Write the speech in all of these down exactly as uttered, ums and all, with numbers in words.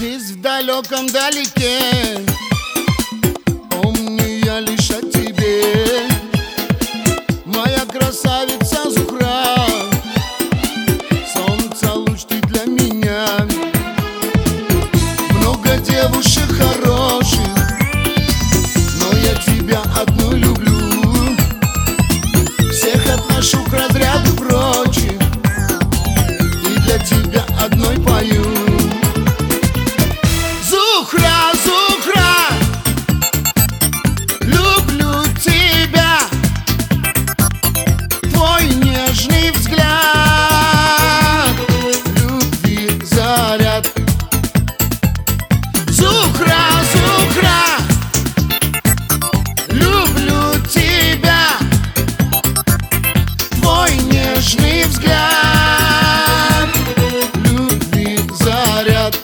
Здесь в далеком далеке помню я лишь о тебе, моя красавица Зухра. Солнце луч ты для меня. Много девушек хороших, но я тебя одну люблю. Всех отношу к разряду прочих и для тебя одной пою. Зухра, Зухра, люблю тебя. Твой нежный взгляд, любви заряд. Зухра, Зухра, люблю тебя. Твой нежный взгляд, любви заряд.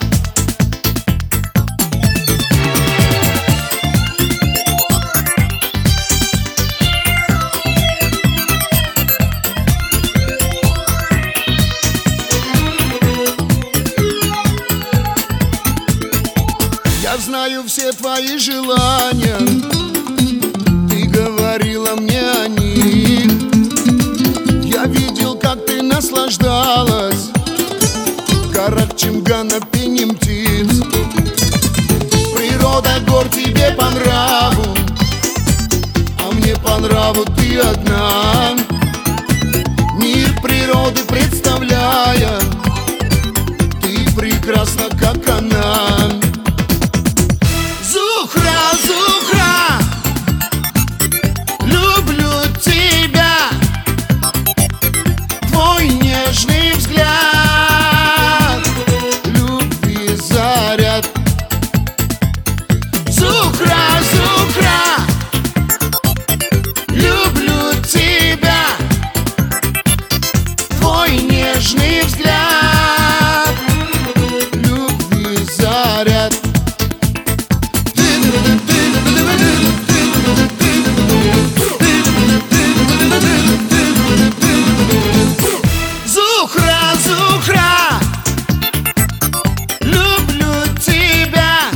Я знаю все твои желания, ты говорила мне о них. Я видел, как ты наслаждалась в горах Чингана пением птиц. Природа гор тебе по нраву, а мне по нраву ты одна. Мир природы представляя, ты прекрасна, как она. Зухра, Зухра, люблю тебя. Твой нежный взгляд, любви заряд. Зухра, Зухра, люблю тебя. Твой нежный взгляд, любви заряд. Зухра, Зухра, люблю тебя.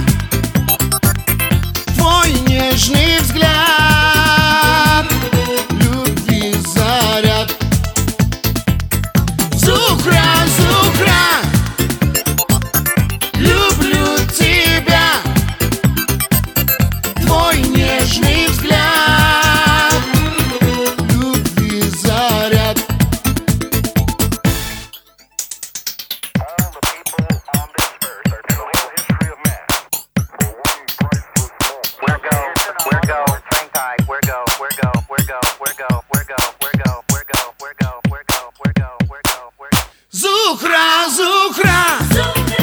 Твой нежный взгляд, любви заряд. Зухра, Зухра, люблю тебя. Твой нежный взгляд, любви заряд. Зухра, Зухра,